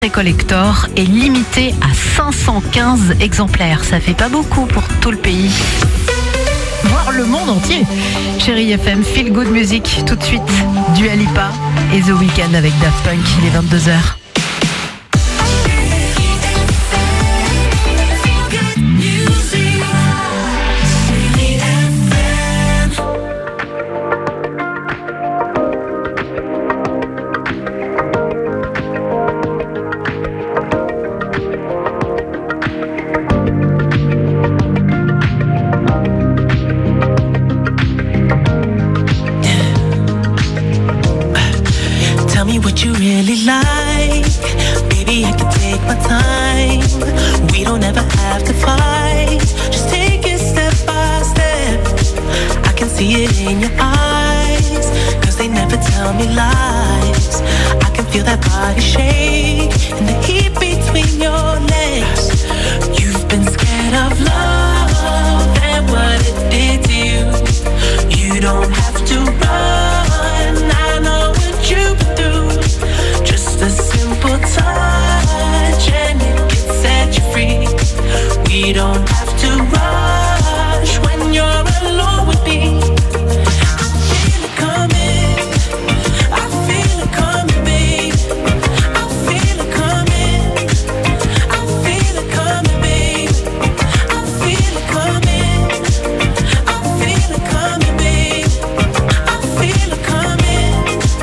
Collector est limité à 515 exemplaires. Ça fait pas beaucoup pour tout le pays, voire le monde entier. Chérie FM, Feel Good Music, tout de suite, Dua Lipa et The Weeknd avec Daft Punk, il est 22h. What you really like, baby, I can take my time. We don't ever have to fight. Just take it step by step. I can see it in your eyes, 'cause they never tell me lies. I can feel that body shake and the heat between your legs. You've been scared of love and what it did to you. You don't have to run, I know what you've been through. Just a simple touch and it can set you free. We don't have to rush when you're alone with me. I feel it coming, I feel it coming, babe. I feel it coming, I feel it coming, babe. I feel it coming, I feel it coming, babe. I feel it coming,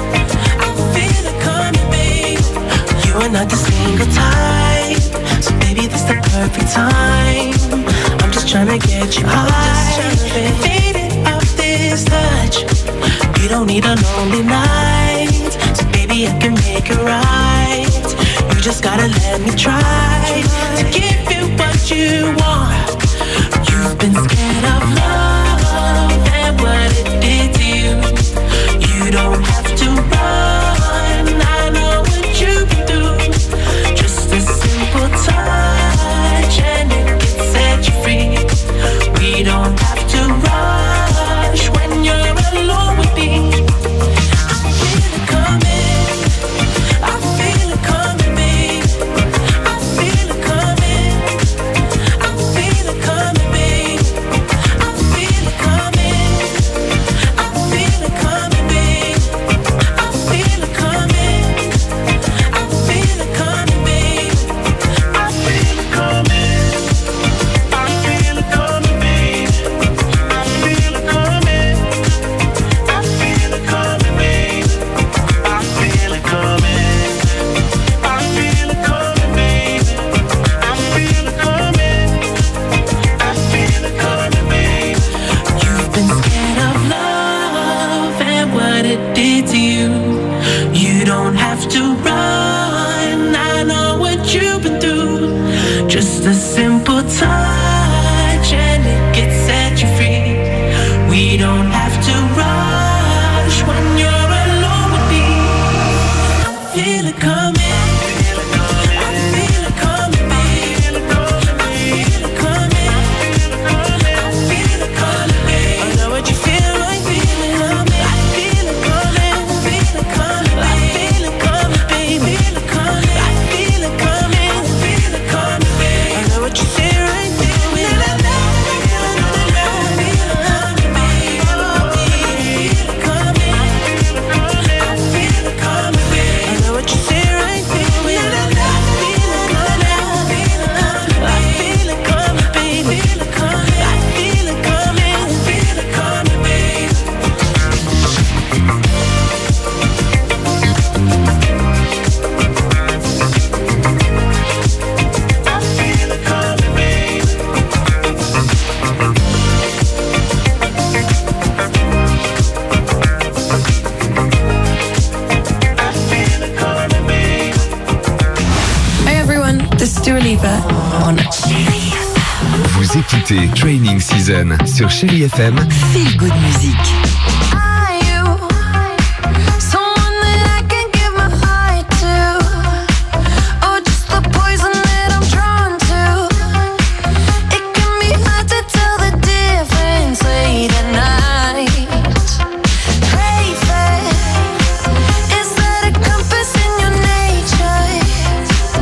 I feel it coming, babe. You are not the single type, so baby, this the perfect time. I'm just tryna get you high, faded off this touch. You don't need a lonely night, so baby, I can make it right. You just gotta let me try to give you what you want. You've been scared of love and what it did to you. You don't have to run, I know what you've been through. Just a simple touch and it can set you free. We don't have to rush when you're alone with me. I feel it coming, I feel it coming, babe. I feel it coming, I feel it coming, babe. I feel it coming, I feel it coming, babe. I feel it coming, I feel it coming, babe. I feel it coming, I feel it coming, babe. I feel it coming, I feel it coming, babe. I feel it coming, I feel it coming, babe. I feel it coming, I feel it coming, babe. You've been scared of love and what it did to you. You don't have to run, I know what you've been through. Just a simple touch and it can set you free. We don't have to rush when you're alone with me. I feel it coming, I feel it coming, babe. I feel it coming, I feel it coming, babe. I know what you feel like, feeling coming. I feel it coming, I feel it coming, I feel it coming, babe. I feel it coming, I feel it coming, babe. I know what you feel right there. Vous écoutez Training Season sur Chérie FM. Feel Good Music. Is that a compass in your nature?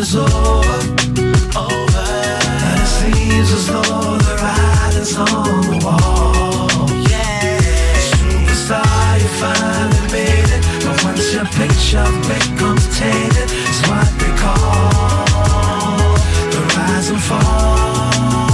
is over, over. And it seems as though the writing's on the wall. Yeah, superstar, you finally made it. But once your picture becomes tainted, it's what they call the rise and fall.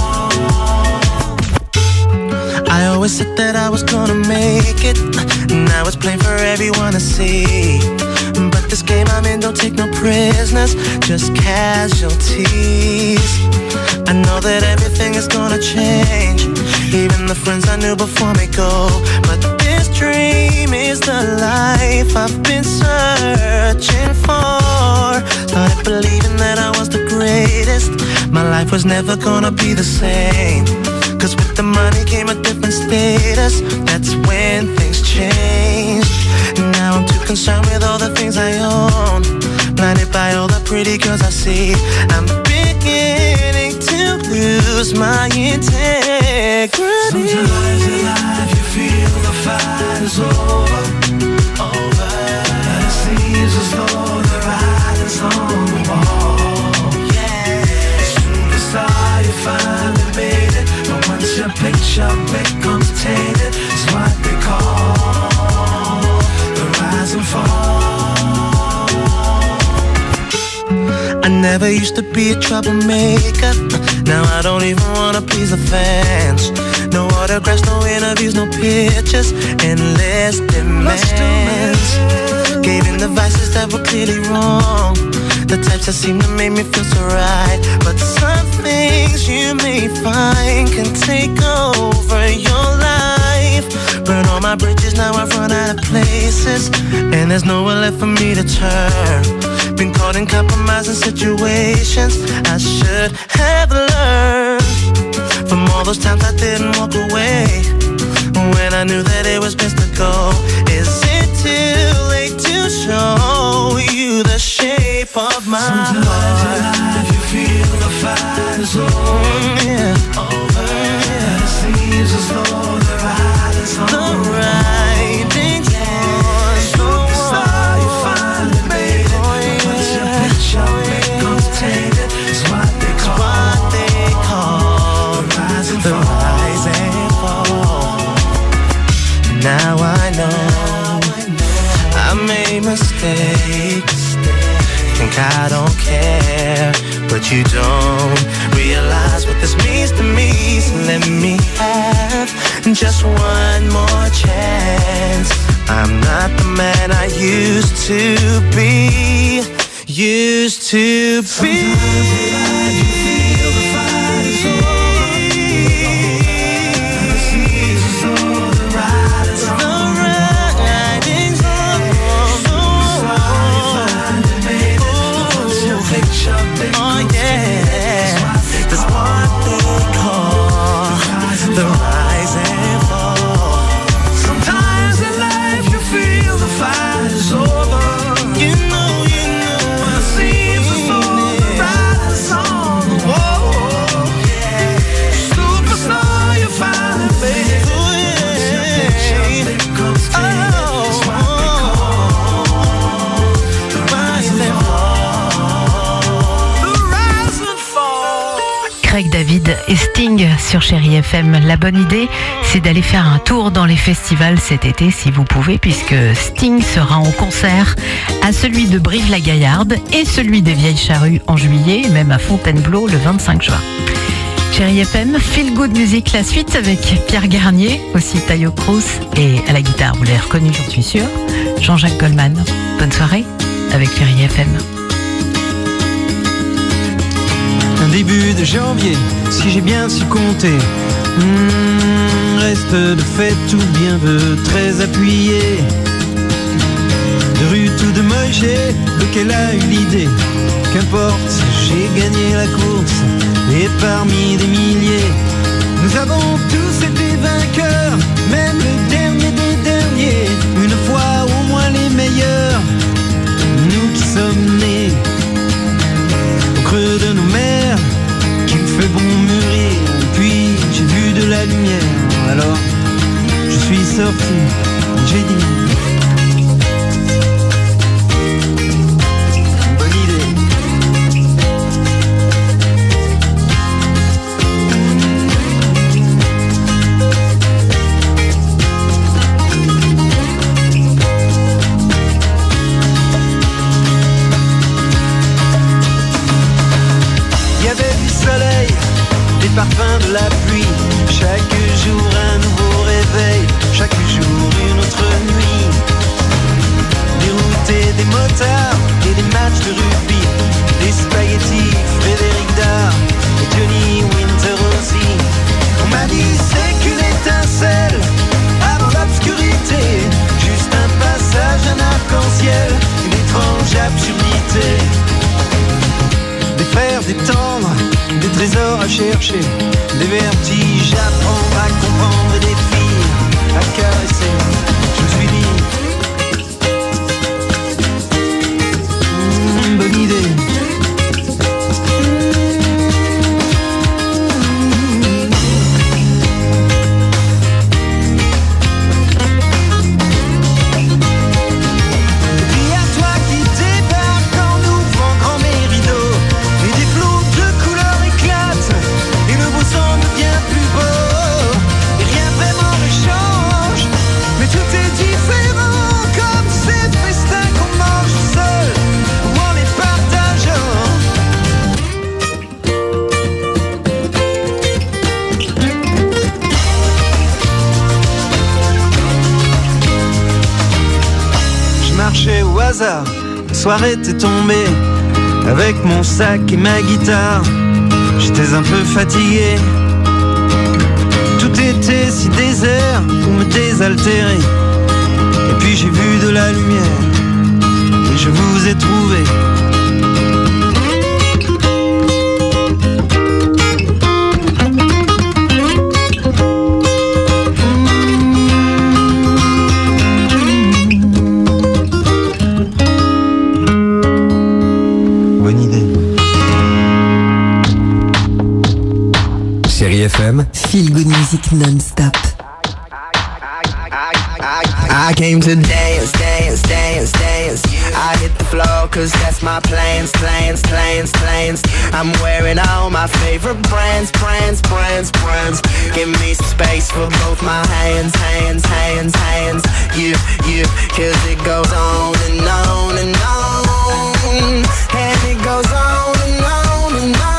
I always said that I was gonna make it. Now it's plain for everyone to see. But this game I'm in don't take no prisoners, just casualties. I know that everything is gonna change. Even the friends I knew before me go. But this dream is the life I've been searching for. Started believing that I was the greatest. My life was never gonna be the same. Cause with the money came a different status. That's when things changed. Now I'm too concerned with all the things I own. Blinded by all the pretty girls I see. I'm beginning to lose my integrity. Sometimes in life you feel the fight is over, over. And it seems as though the writing's on the wall. Yeah, superstar, you finally made it. But once your picture becomes tainted, it's what they call the rise and fall. I never used to be a troublemaker. Now I don't even wanna please the fans. No autographs, no interviews, no pictures, endless demands. Gave in the vices that were clearly wrong, the types that seem to make me feel so right. But some things you may find can take over your life. Burn all my bridges, now I've run out of places, and there's nowhere left for me to turn. Been caught in compromising situations I should have learned from all those times I didn't walk away when I knew that it was best to go. Is it too late to show you the shape of my heart? Sometimes in life you feel the fight is over, yeah, over. And it seems as though the writing's on the writing's on. Superstar, you finally made it. But once your picture becomes tainted, it's what they call the rise and fall. Now I know I made mistakes. Think I don't care, but you don't realize what this means to me. So let me have just one more chance. I'm not the man I used to be. Used to be. Sometimes you feel the fight is over. Oh yeah, that's what they call the rise and fall. Sometimes in life you feel the fight is over. You know, it seems as though the writing's on the wall. Yeah, superstar, you finally made it. Craig David et Sting sur Chérie FM. La bonne idée, c'est d'aller faire un tour dans les festivals cet été si vous pouvez, puisque Sting sera en concert à celui de Brive-la-Gaillarde et celui des Vieilles Charrues en juillet, et même à Fontainebleau le 25 juin. Chérie FM, Feel Good Music, la suite avec Pierre Garnier, aussi Tayo Cruz, et à la guitare, vous l'avez reconnu, j'en suis sûre, Jean-Jacques Goldman. Bonne soirée avec Chérie FM. Un début de janvier, si j'ai bien su compter, reste de fête tout bien veut, très appuyé. De rue ou de Moïse, lequel a eu l'idée, qu'importe, j'ai gagné la course, et parmi des milliers, nous avons tous été vainqueurs, même le dernier des derniers, une fois au moins les meilleurs, nous qui sommes nés au creux de nos mers, qu'il fait bon mûrir, puis j'ai vu de la lumière, alors je suis sorti, j'ai dit bonne idée. chercher des vertiges, apprendre à comprendre des filles, à caresser. Je me suis dit, bonne idée. Au hasard, la soirée était tombée avec mon sac et ma guitare. J'étais un peu fatigué, tout était si désert pour me désaltérer. Et puis j'ai vu de la lumière et je vous ai trouvé. FM. Feel good music non-stop. I came to dance, dance, dance, dance. I hit the floor cause that's my plans, plans, plans, plans. I'm wearing all my favorite brands, brands, brands, brands. Give me some space for both my hands, hands, hands, hands. You, cause it goes on and on and on. And it goes on and on and on.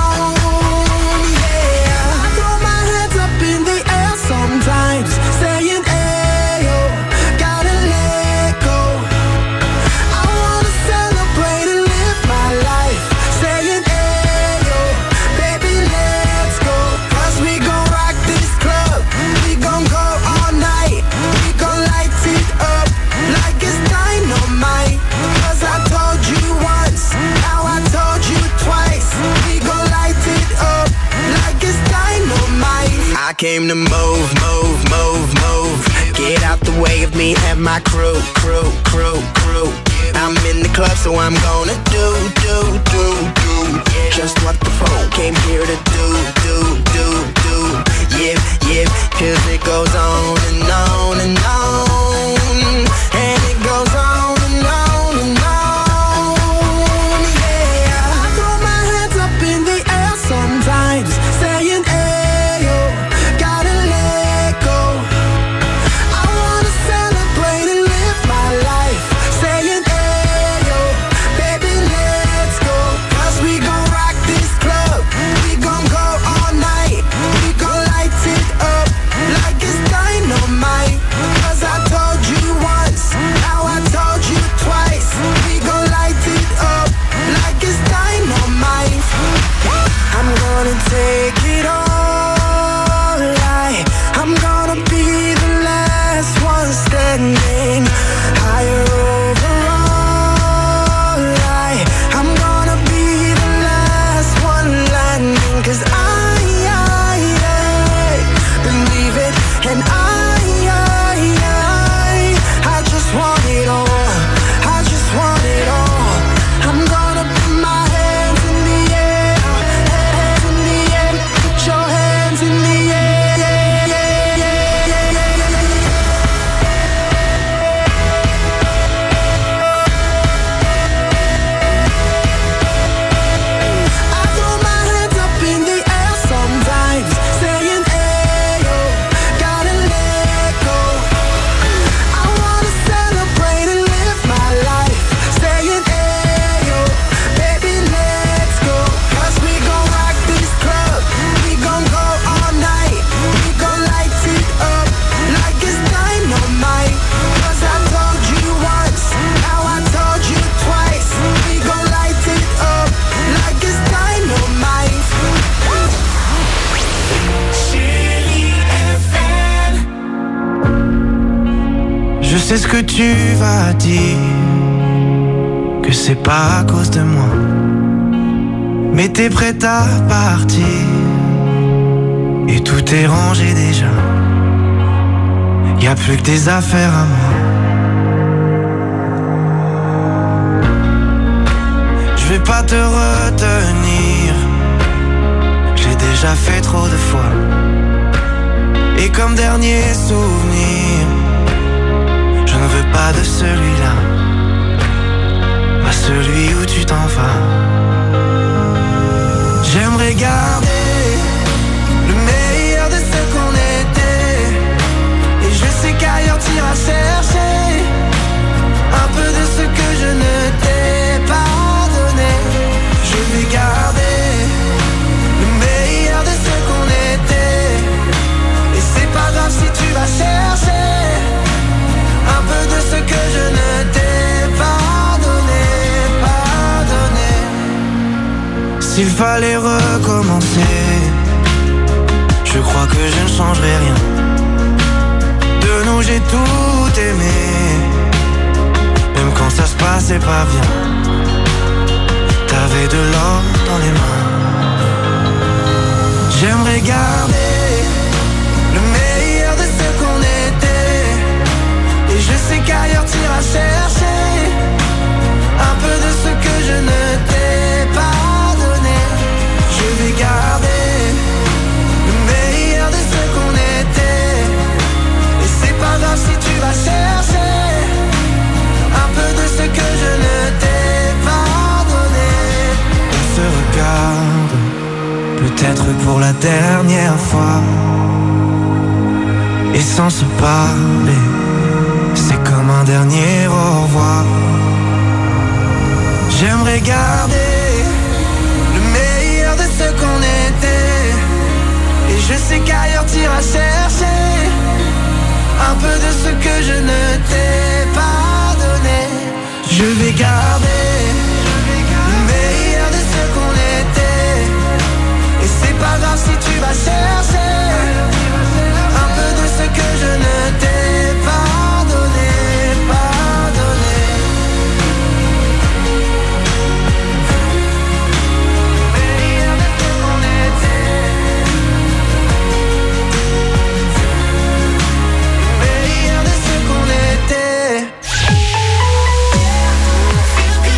I came to move, move, move, move. Get out the way of me and my crew, crew, crew, crew. I'm in the club, so I'm gonna do just what the folk came here to do. Yeah, cause it goes on and on and on. And it goes on and on and on. Yeah, I throw my hands up in the air sometimes, saying, take it all, I'm gonna be the last one standing. Higher overall, I'm gonna be the last one landing. Cause I believe it, and I just want it all, I just want it all. I'm gonna put my hands in the air, hands in the air, put your hands in the air, yeah, yeah, yeah, yeah, I throw my hands up in the air sometimes, saying, ayo, gotta let go. I wanna celebrate and live my life, saying, ayo, baby, let's go. Cause we gon' rock this club, we gon' go all night, we gon' light it up like it's dynamite. Cause I told you once, now I told you twice, we gon' light it up like it's dynamite. Je sais ce que tu vas dire, que c'est pas à cause de moi, mais t'es prête à partir et tout est rangé déjà. Y a plus que des affaires à moi. Je vais pas te retenir, j'ai déjà fait trop de fois. Et comme dernier souvenir, je ne veux pas de celui-là, pas celui où tu t'en vas. J'aimerais garder le meilleur de ce qu'on était, et je sais qu'ailleurs t'iras chercher un peu de ce que je ne t'ai pas donné. Je vais garder le meilleur de ce qu'on était, et c'est pas grave si tu vas chercher un peu de ce que je ne t'ai pas donné, pas donné. S'il fallait recommencer, je crois que je ne changerai rien. De nous j'ai tout aimé, même quand ça se passait pas bien. T'avais de l'or dans les mains. J'aimerais garder le meilleur de ce qu'on était, et je sais qu'ailleurs t'iras chercher un peu de ce que je ne t'ai pas donné. Je vais garder le meilleur de ce qu'on était, et c'est pas grave si tu vas chercher un peu de ce que je ne t'ai pas donné. On se regarde, peut-être pour la dernière fois, et sans se parler, c'est comme un dernier au revoir. J'aimerais garder le meilleur de ce qu'on était, et je sais qu'ailleurs t'iras chercher un peu de ce que je ne t'ai pas donné. Je vais garder le meilleur de ce qu'on était, et c'est pas grave si tu vas chercher un peu de ce que je ne t'ai pas donné, pas donné. Meilleur de ce qu'on était, meilleur de ce qu'on était.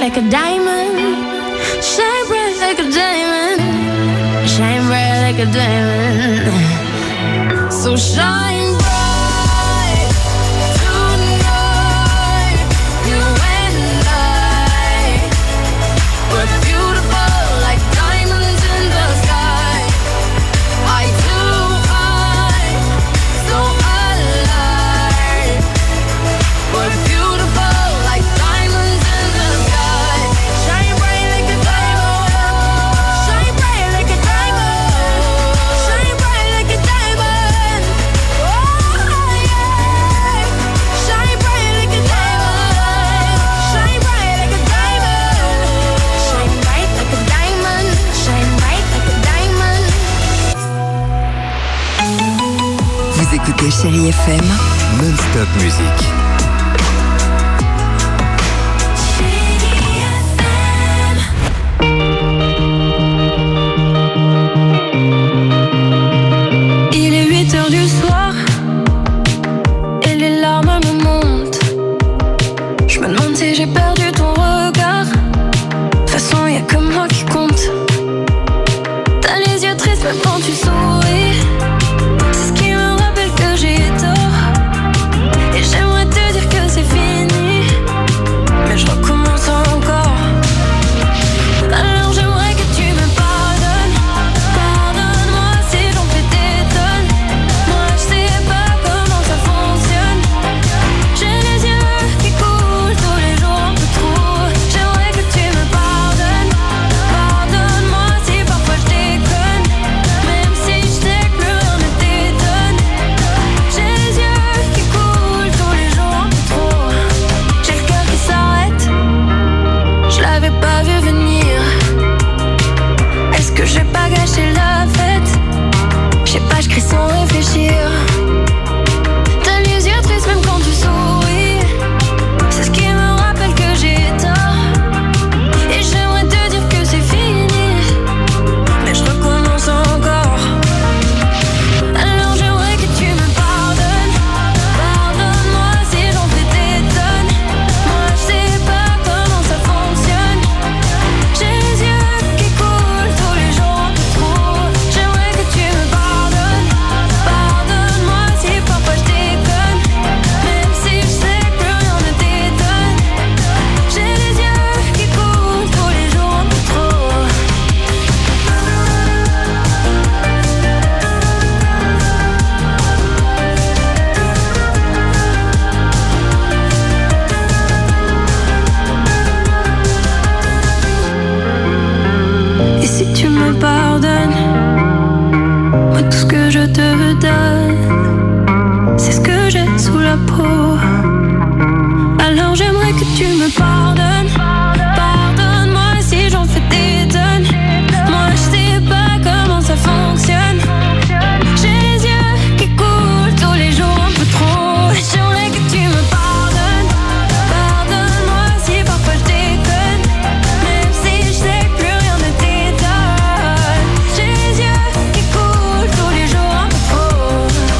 like a diamond. Shine bright like a diamond. Shine bright like a diamond. So shine bright tonight. You and I, we're beautiful like diamonds in the sky. Eye to eye, so alive. We're beautiful like diamonds in the sky. Shine bright like a diamond. Shine bright like a diamond. Shine bright like a diamond. Oh yeah. Shine bright like a diamond. Shine bright like a diamond. Shine bright like a diamond. Shine bright like a diamond. Vous écoutez Chérie FM, Non-stop musique. Il est 8h du soir et les larmes me montent. Je me demande si j'ai perdu ton regard. De toute façon, y'a que moi qui compte. T'as les yeux tristes même quand tu souris. C'est ce qui me rappelle que j'ai tort. Et j'aimerais te dire que c'est fini, mais je recommence encore. Alors j'aimerais que tu me pardonnes. Pardonne-moi si j'en fais des tonnes. Moi je sais pas comment ça fonctionne. J'ai les yeux qui coulent tous les jours un peu trop. J'aimerais que tu me pardonnes. Pardonne-moi si parfois je déconne. Même si je sais que plus rien ne t'étonne. J'ai les yeux qui coulent tous les jours un peu trop. J'ai le cœur qui s'arrête. Je l'avais pas vu venir. Est-ce que j'ai pas gâché la fête? Je sais pas, je crie sans réfléchir. T'as les yeux tristes même quand tu souris. C'est ce qui me rappelle que j'ai tort. Et j'aimerais te dire que c'est fini, mais je recommence encore. Alors j'aimerais que tu me pardonnes. Pardonne-moi si j'en fais des tonnes. Moi je sais pas comment ça fonctionne. J'ai les yeux qui coulent tous les jours un peu trop. J'aimerais que tu me pardonnes. Pardonne-moi si parfois je déconne. Même si je sais que plus rien ne t'étonne. J'ai les yeux qui coulent tous les jours un peu trop. Et si tu me pardonnes, moi tout ce que je te donne, c'est ce que j'ai sous la peau. Alors j'aimerais que tu me pardonnes. Pardonne-moi si j'en fais des tonnes. Moi je sais pas comment ça fonctionne. J'ai les yeux qui coulent tous les jours un peu trop. J'aimerais que tu me pardonnes. Pardonne-moi si parfois je déconne. Même si je sais que plus rien ne t'étonne. J'ai les yeux qui coulent tous les jours un peu trop.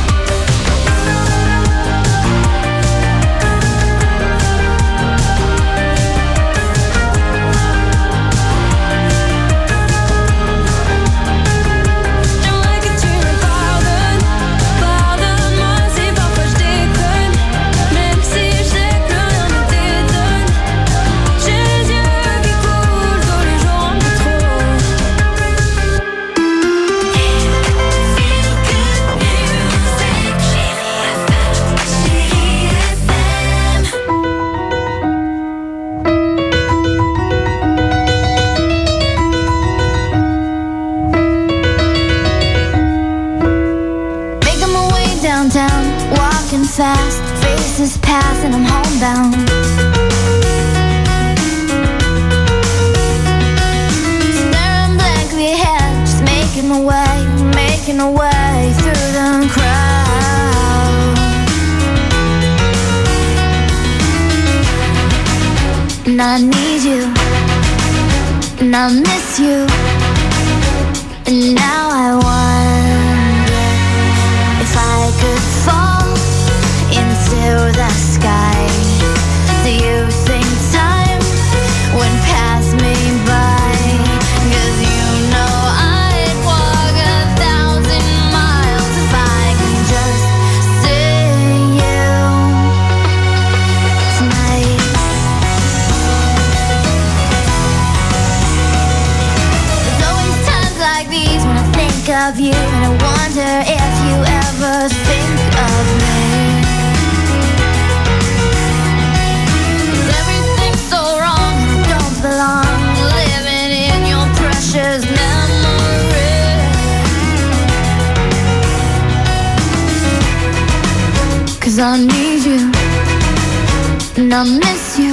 J'aimerais que tu me pardonnes. Pardonne-moi si parfois je déconne. Même si je sais que plus rien ne t'étonne. J'ai les yeux qui coulent tous les jours un peu trop. Making my way downtown, walking fast, faces pass and I'm homebound. Staring blankly ahead, just making my way through the crowd. And I need you, and I miss you, and now I wonder if I could fall into the sky. Do you think time went of you, and I wonder if you ever think of me. 'Cause everything's so wrong, and I don't belong living in your precious memory. 'Cause I need you, and I miss you.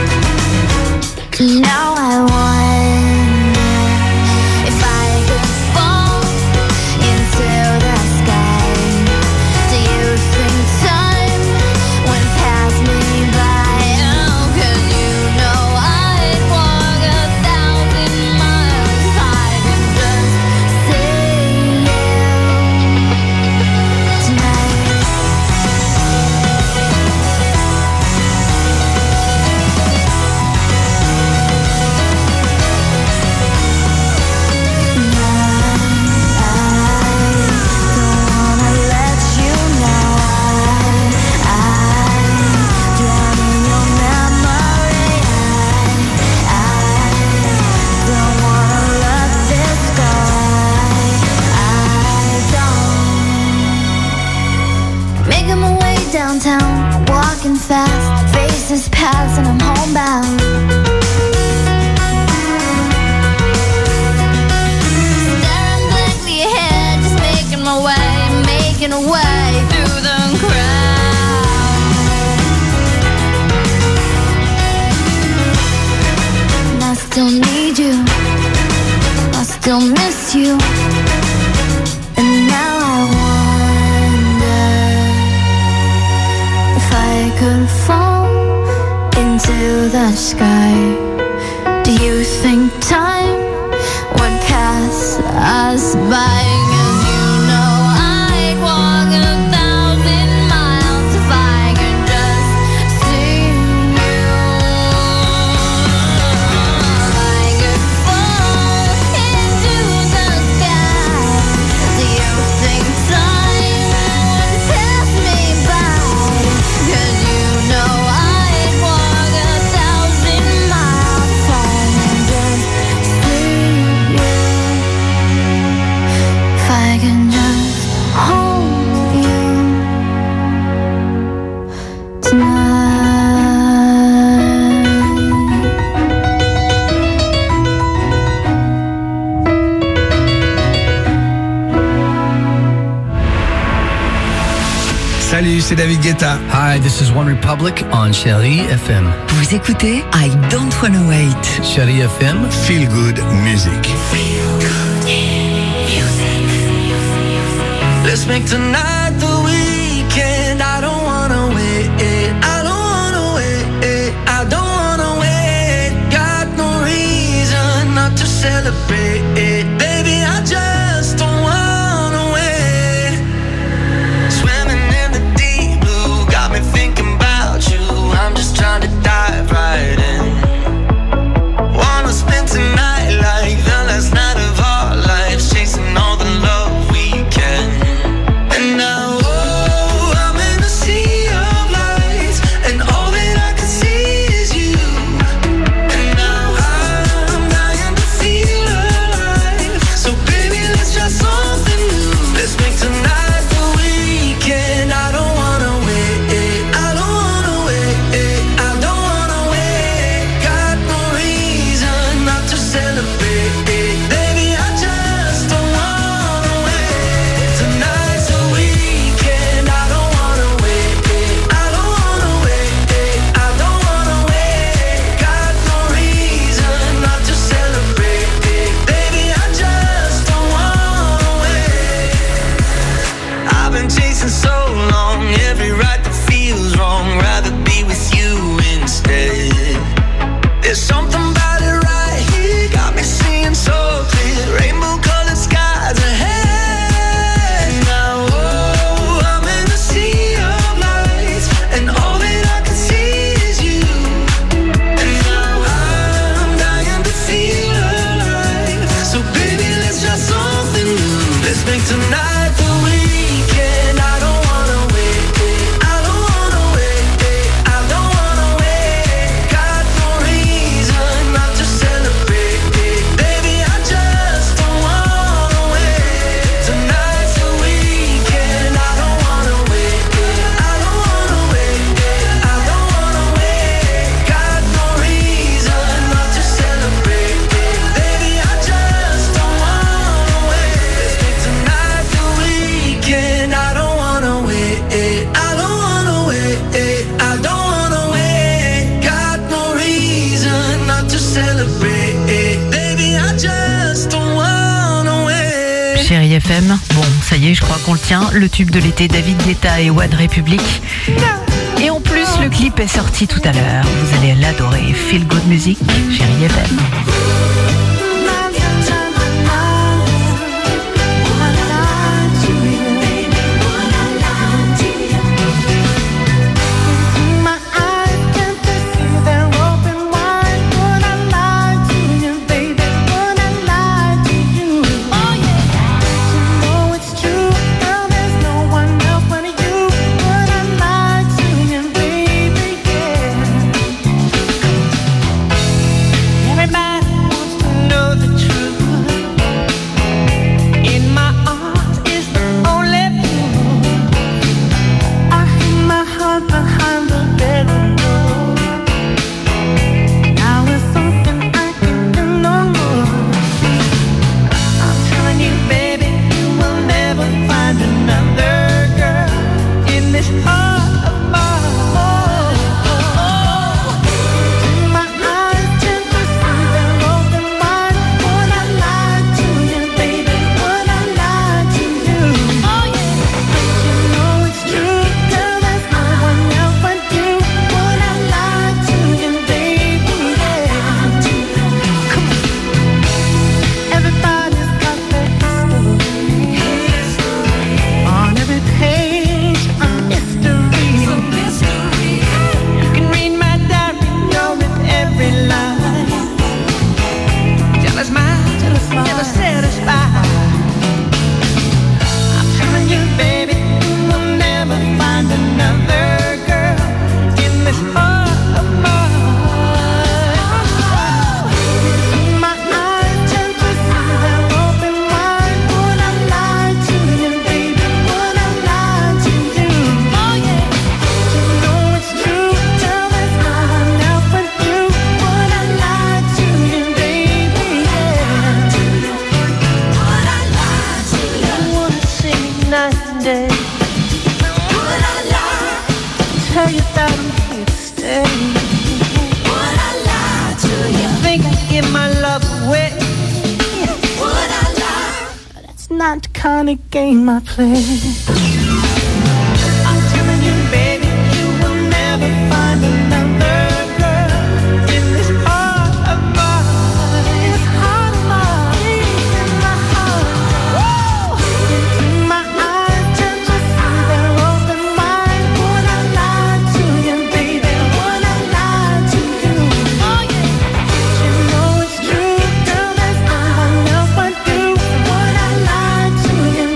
Now I wonder if I could fall into the sky. Do you think time would pass me by? Oh, 'cause you know I'd walk 1,000 miles if I could just see you tonight. Downtown, walking fast, faces pass and I'm homebound. Staring blankly ahead, just making my way through the crowd. And I still need you, I still miss you. And now I wonder if I could fall into the sky. Do you think time would pass us by? 'Cause you know I'd walk 1,000 miles if I could just see you. If I could fall into the sky, do you think time would pass me by? 'Cause you know I'd walk 1,000 miles if I could just see you. If I can just hold you Salut, c'est David Guetta. Hi, this is One Republic on Chérie FM. Vous écoutez I Don't Wanna Wait. Chérie FM. Feel Good Music. Let's make tonight the weekend. I don't wanna wait. I don't wanna wait. I don't wanna wait. Got no reason not to celebrate. Baby, I just don't wanna wait. Swimming in the deep blue, got me thinking about you. I'm just trying to dive right in. Wanna spend tonight like the last night of our lives, chasing all the love we can. And now, oh, I'm in a sea of lights, and all that I can see is you. And now I'm dying to feel alive. So baby, let's try something new. Let's make tonight the weekend. I don't wanna wait. I don't wanna wait. I don't wanna wait. Got no reason not to celebrate. Baby, I just don't wanna wait. Tonight's the weekend. I don't wanna wait. I don't wanna wait. I don't wanna wait. Got no reason not to celebrate. Baby, I just don't wanna wait. I've been chasing so long, every right that feels wrong. Rather be with you instead. There's something about it right here, got me seeing so clear. Rainbow colored skies ahead. Now, oh, I'm in a sea of lights, and all that I can see is you. And now I'm dying to feel alive. So baby, let's try something new. Let's make tonight the weekend. I don't Chérie FM. Bon, ça y est, je crois qu'on le tient. Le tube de l'été, David Guetta et One Republic. Et en plus, le clip est sorti tout à l'heure. Vous allez l'adorer. Feel Good Music, Chérie FM. Game I play. I'm telling you, baby, you will never find another girl in this heart of mine. This heart of mine, in my heart. Woo! My eyes tend to see their open wide. Would I lie to you, baby? Would I lie to you? Oh yeah, you know it's true, girl. There's no one else but you. Would I lie to you?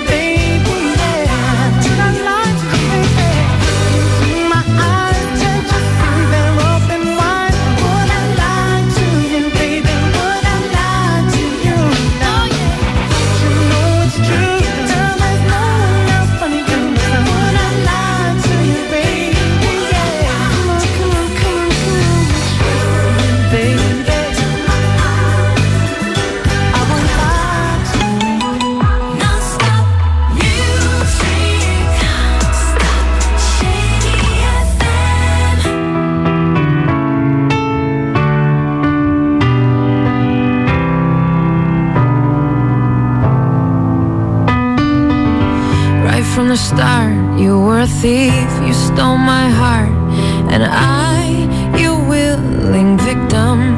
From the start, you were a thief, you stole my heart, and I, your willing victim.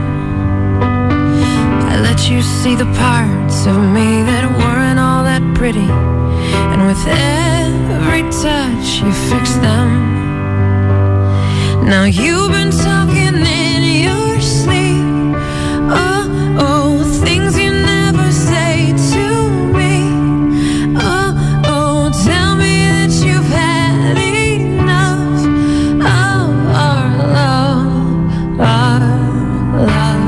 I let you see the parts of me that weren't all that pretty, and with every touch you fixed them. Now you've been talking in your sleep, oh, oh, things you never say to me. Tell me that you've had enough of our love, our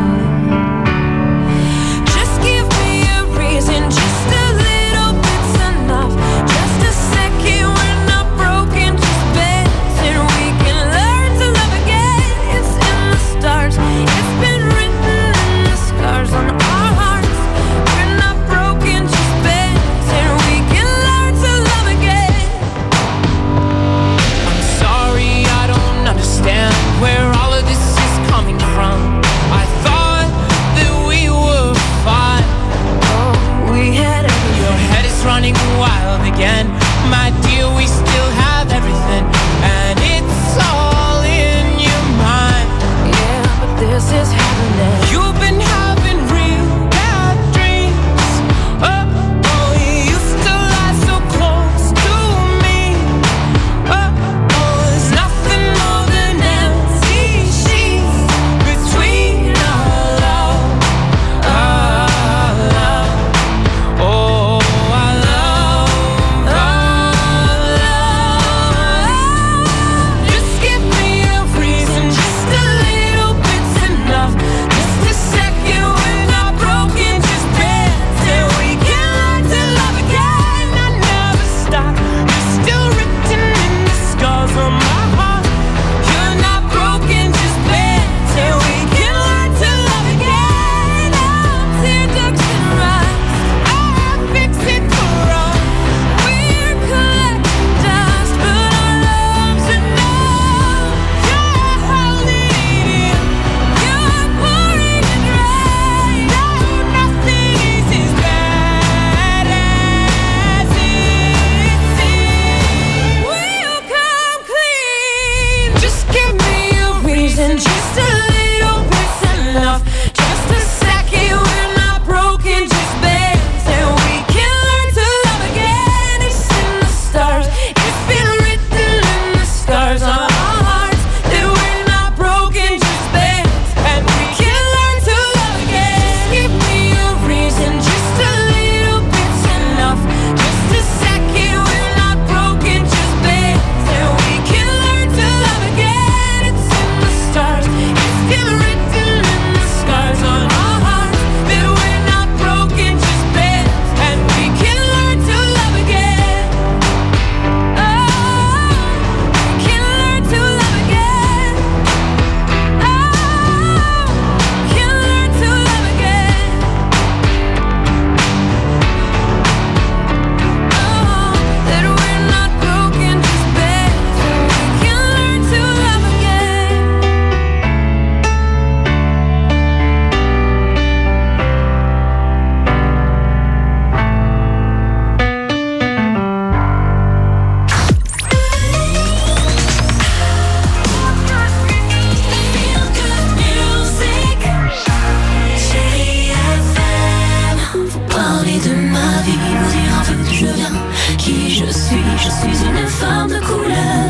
love. Just give me a reason, just a little bit's enough. Just a second, we're not broken, just bends, and we can learn to love again. It's again. My dear, we still have everything, and it's all in your mind. Yeah, but this is happening. You've been having real bad dreams. Oh, you used to lie so close to me. Oh, there's nothing more than empty sheets between our love. Our love. Oh, our love. Our love. Just give me a reason, just a little bit's enough. Just a second when I'm broken, just dance and we can learn to love again. I never stop. You're still written in the scars on my heart. You're not broken, just dance and we can learn to love again. Our tear ducts and rise, I'll fix it for us. We're collecting dust, but our love's enough. You're holding it in, you're pouring it rain. No, nothing is as bad as it seems. We'll come clean. Just give me a reason, just a little bit's enough. Just a second when I'm broken, just dance and we can learn to love again. It's in the stars, it's been written in the scars on our hearts that we're not broken, just dance and we can learn to love again. Give me a reason, just a little bit's enough. Just a second when I'm broken, just dance and we can learn to love again. It's in the stars, it's been written in the scars on our hearts that we're not broken, just dance and we can learn to love again. Oh, we can learn to love again. Oh, we can learn to love again. Oh, that we're not broken, just dance and we can learn to love again. Feel good music. Chérie FM. Vous parlez de ma vie, vous dire un peu d'où je viens, qui je suis une femme de couleur.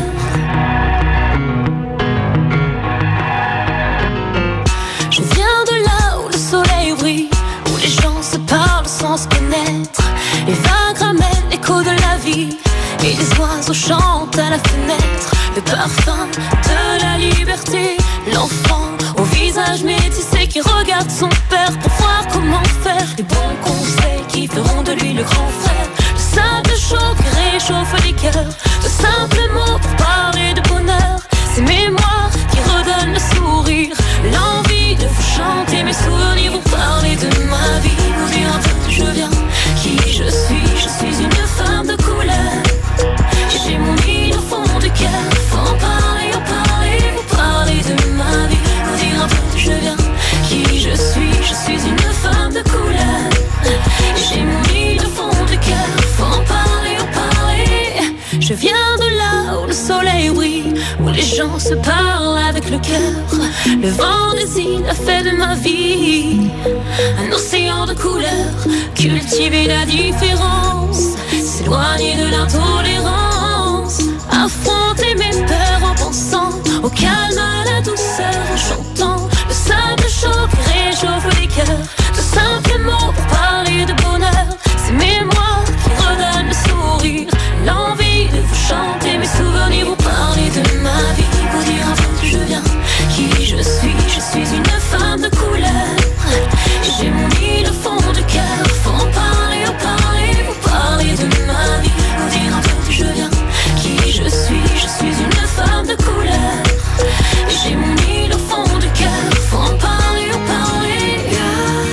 Je viens de là où le soleil brille, où les gens se parlent sans se connaître. Les vagues ramènent l'écho de la vie, et les oiseaux chantent à la fenêtre. Le parfum de la liberté, l'enfant au visage métissé qui regarde son père pour voir comment faire. Les bons conseils qui feront de lui le grand frère. Le simple chaud qui réchauffe les cœurs. De simples mots pour parler de bonheur. Ces mémoires qui redonnent le sourire. L'envie de vous chanter mes souvenirs. Vous parler de ma vie, vous dire un peu d'où je viens, qui je suis une femme de couleur. J'ai mon île au fond du cœur. Faut en parler, vous parler de ma vie, vous dire un peu d'où je viens, qui je suis une femme de couleur. J'ai mon île au fond du cœur. Faut en parler, je viens de là où le soleil brille, où les gens se parlent avec le cœur. Le vent des îles a fait de ma vie un océan de couleurs. Cultiver la différence, s'éloigner de l'intolérance. Affronter mes peurs en pensant au calme, à la douceur, en chantant le simple chaud qui réchauffe les cœurs. De simples mots pour parler de bonheur. Ces mémoires qui redonnent le sourire. L'envie de vous chanter mes souvenirs. Vous parler de ma vie, vous dire un peu d'où je viens, qui je suis une femme de couleur. J'ai mon île au fond du cœur. Faut en parler, vous parler de ma vie, vous dire un peu d'où je viens, qui je suis une femme de couleur. J'ai mon île au fond du cœur. Faut en parler, vous parler.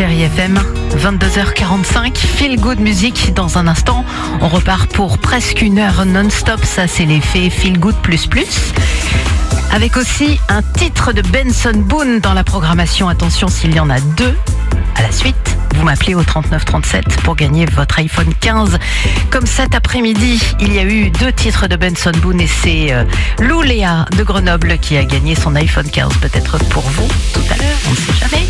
Chérie FM, 22h45, Feel Good Music. Dans un instant, on repart pour presque une heure non-stop. Ça, c'est l'effet Feel Good plus plus. Avec aussi un titre de Benson Boone dans la programmation. Attention, s'il y en a deux à la suite, vous m'appelez au 3937 pour gagner votre iPhone 15. Comme cet après-midi, il y a eu deux titres de Benson Boone et c'est Lou Léa de Grenoble qui a gagné son iPhone 15. Peut-être pour vous tout à l'heure, on ne sait jamais.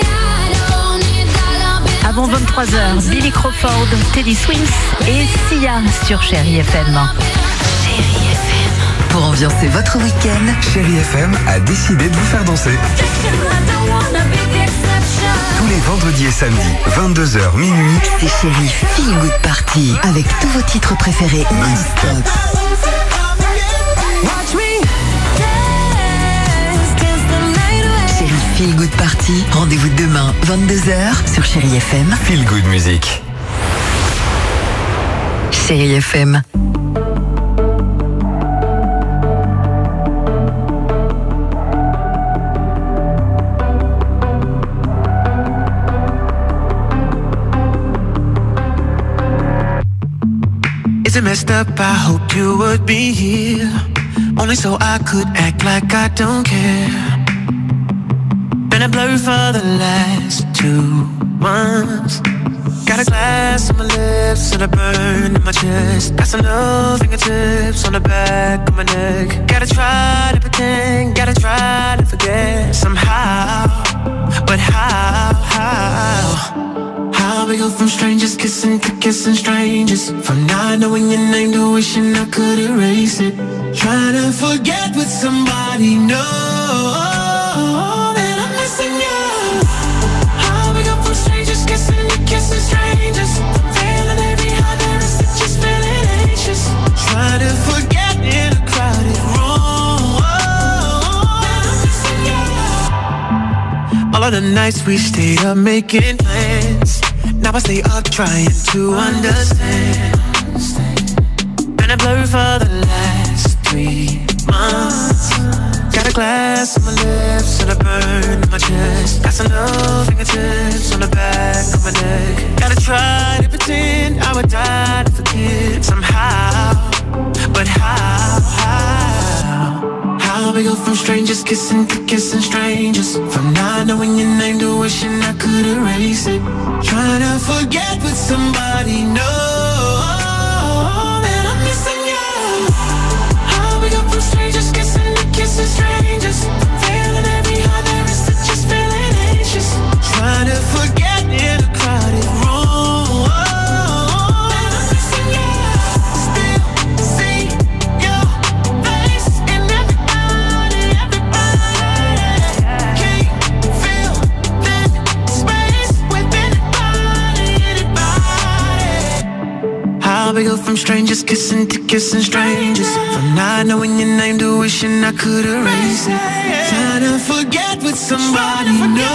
Avant 23h, Billy Crawford, Teddy Swims et Sia sur Chérie FM. Chérie FM. Pour ambiancer votre week-end, Chérie FM a décidé de vous faire danser. Tous les vendredis et samedis, 22h minuit, c'est Chérie Feel Good Party avec tous vos titres préférés non-stop. Chérie Feel Good Party, rendez-vous demain 22h sur Chérie FM. Feel Good Music. Chérie FM. Is it messed up? I hope you would be here, only so I could act like I don't care. Been a blur for the last 2 months. Got a glass on my lips and a burn in my chest. Got some little fingertips on the back of my neck. Gotta try to pretend, gotta try to forget somehow. But how? How we go from strangers kissing to kissing strangers, from not knowing your name to wishing I could erase it. Trying to forget with somebody, no, that I'm missing you. How we go from strangers kissing to kissing strangers, from feeling every other is just feeling anxious. Trying to forget in a crowded room, that I'm missing you. All of the nights we stayed up making plans, now I stay up trying to understand. Been a blur for the last 3 months. Got a glass on my lips and a burn in my chest. Got some little fingertips on the back of my neck. Gotta try to pretend I would die to forget somehow. But how? How we go from strangers kissing to kissing strangers, from not knowing your name to wishing I could erase it. Trying to forget with somebody, no, that I'm missing you. How we go from strangers kissing to kissing strangers, from feeling every other is to just feeling anxious. Trying to forget in a crowded room, that I'm missing you. Still see your face in everybody. Can't feel that space within anybody. How we go from strangers kissing to kissing strangers, from not knowing your name to wishing I could erase it. Trying to forget with somebody, no.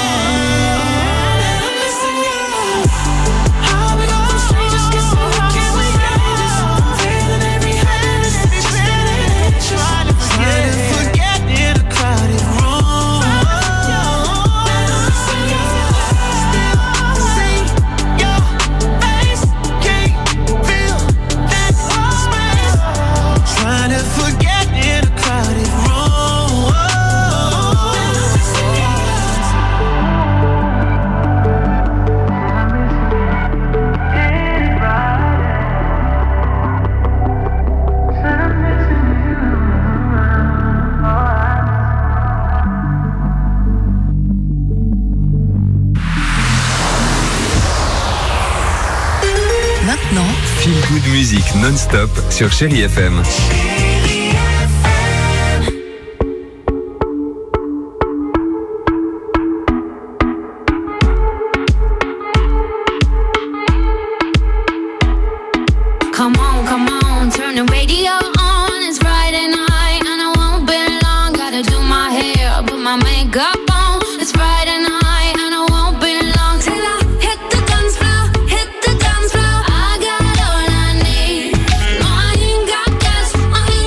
Feel Good Music non-stop sur Chérie FM. Come on, turn the radio on. It's Friday night and I won't be long. Gotta do my hair, put my makeup on. It's Friday night and I won't be long till I hit the dance floor, hit the dance floor. I got all I need. No, I ain't got gas, I ain't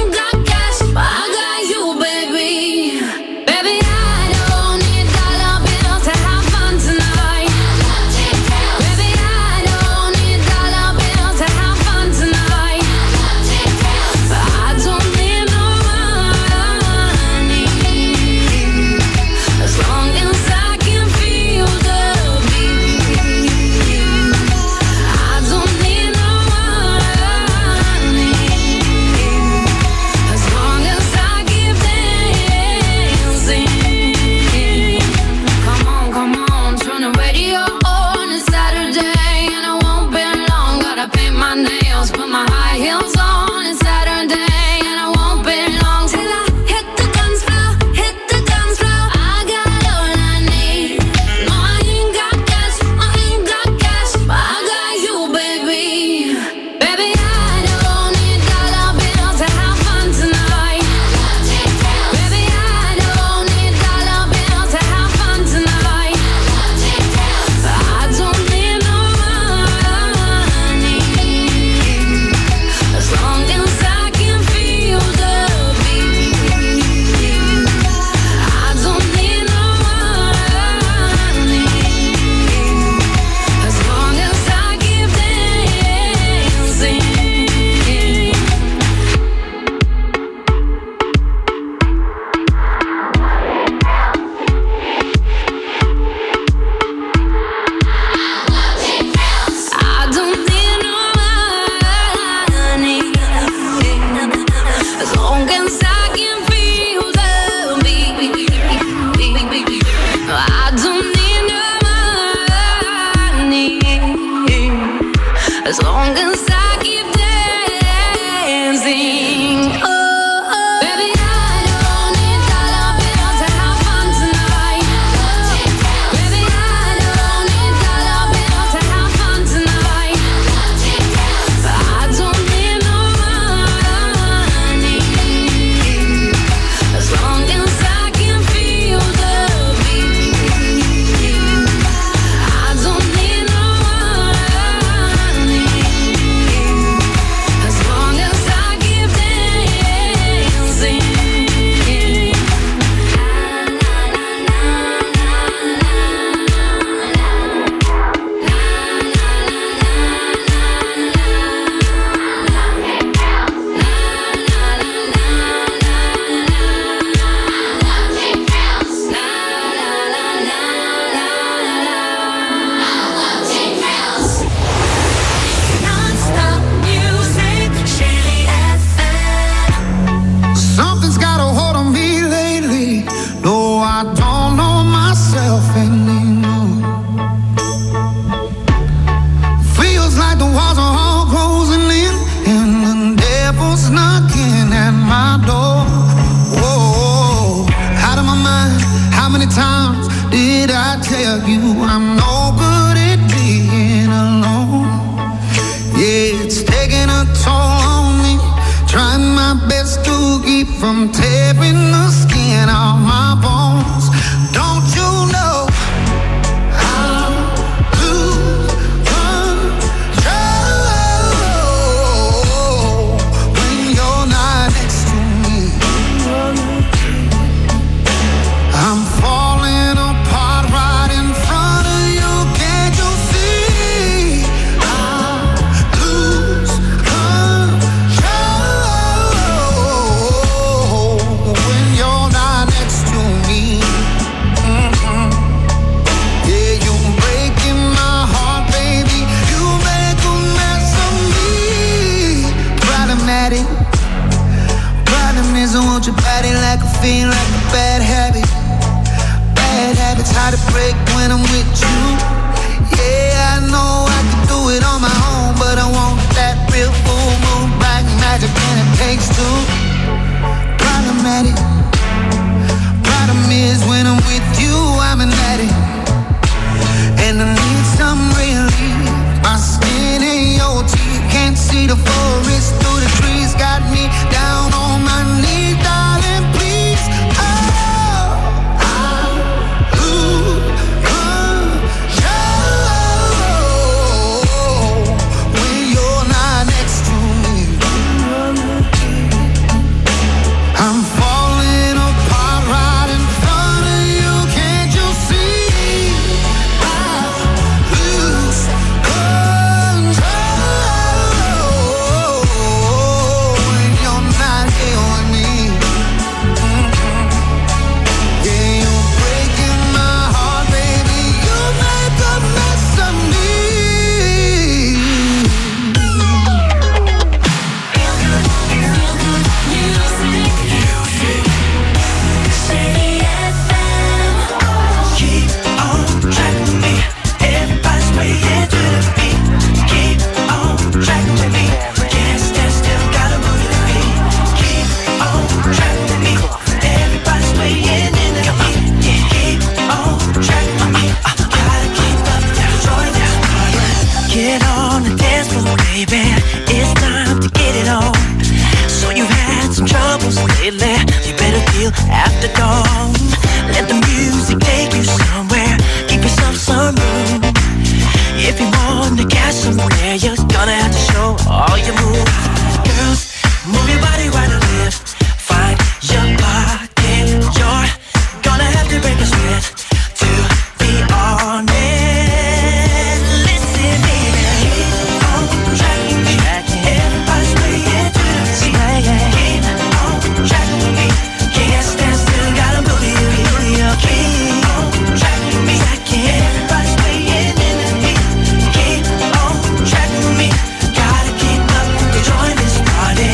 baby, it's time to get it on. So you've had some troubles lately, you better deal after dawn. Let the music take you somewhere, give yourself some room. If you want to catch somewhere, you're gonna have to show all your moves. Girls, move your body right or left, find your pocket. You're gonna have to break a sweat to be honest. Listen, baby, keep on tracking me. Everybody's swaying to the beat. Keep on tracking me. Can't stand still, gotta move you. Keep on tracking me. Everybody's swaying in the heat. Keep on tracking me. Gotta keep up to join this party.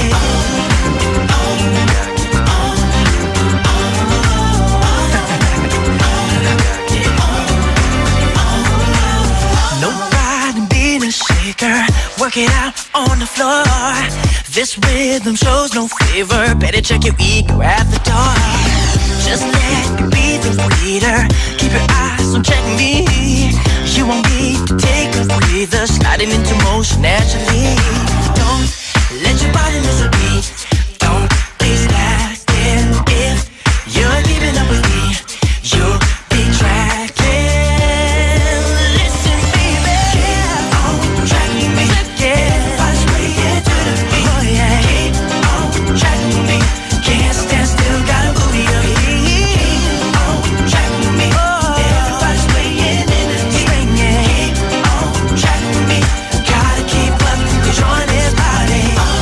No pride in being a shaker. Work it out on the floor. This rhythm shows no favor. Better check your ego at the door. Just let me be the leader. Keep your eyes on check me. You won't need to take a breather. Sliding into motion naturally. Don't let your body miss a beat. Don't be slacking. If you're keeping up with me, you'll be tracking. Listen, baby, keep on tracking me. Yeah, I sway it to the beat. Oh yeah, keep on tracking me. Can't stand still, gotta move your feet. Keep on tracking me. Everybody's swaying in the heat. Keep on tracking me. Gotta keep up to join this party.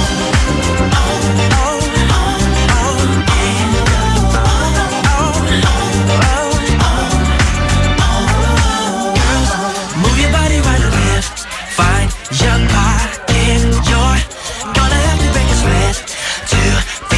Move your body right or left, find your pocket. You're gonna have to break a sweat to be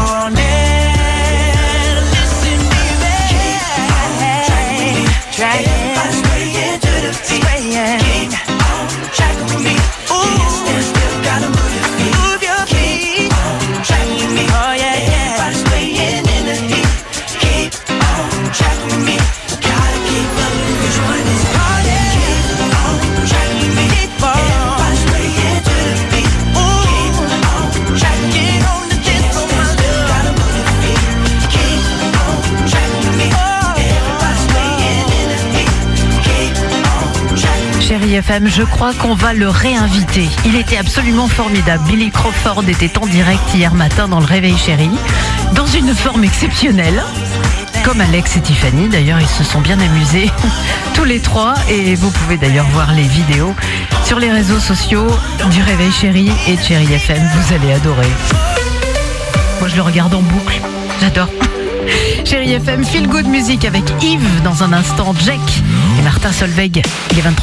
honest. Listen, baby, keep on tracking me. Everybody's swaying to the beat. Keep on tracking me. Can't stand still, gotta move your feet. Keep on tracking me. Oh yeah, everybody's swaying in the heat. Keep on tracking me. Gotta keep up to join this party. Keep on tracking me. Everybody's swaying to the beat. Keep on tracking on the dance floor. Gotta move your feet. Keep on tracking me. Everybody's swaying in the heat. Keep on tracking me. Chérie FM, je crois qu'on va le réinviter. Il était absolument formidable. Billy Crawford était en direct hier matin dans le Réveil Chéri, dans une forme exceptionnelle. Comme Alex et Tiffany, d'ailleurs, ils se sont bien amusés, tous les trois. Et vous pouvez d'ailleurs voir les vidéos sur les réseaux sociaux du Réveil Chéri et de Chéri FM. Vous allez adorer. Moi, je le regarde en boucle. J'adore. Chéri FM, Feel Good Music avec Yves. Dans un instant, Jack et Martin Solveig. Il est 23.